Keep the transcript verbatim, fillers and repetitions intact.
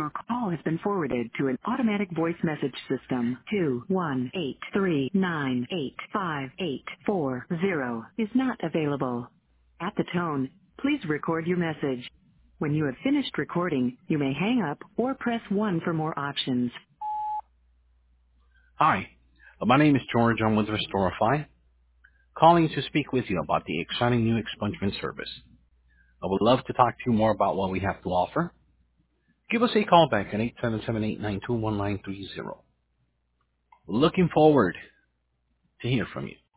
Your call has been forwarded to an automatic voice message system. two one eight three nine eight five eight four zero is not available. At the tone, please record your message. When you have finished recording, you may hang up or press one for more options. Hi, uh, my name is George. I'm with Restorify, calling to speak with you about the exciting new expungement service. I would love to talk to you more about what we have to offer. Give us a call back at eight seven seven, eight nine two, one nine three zero. Looking forward to hear from you.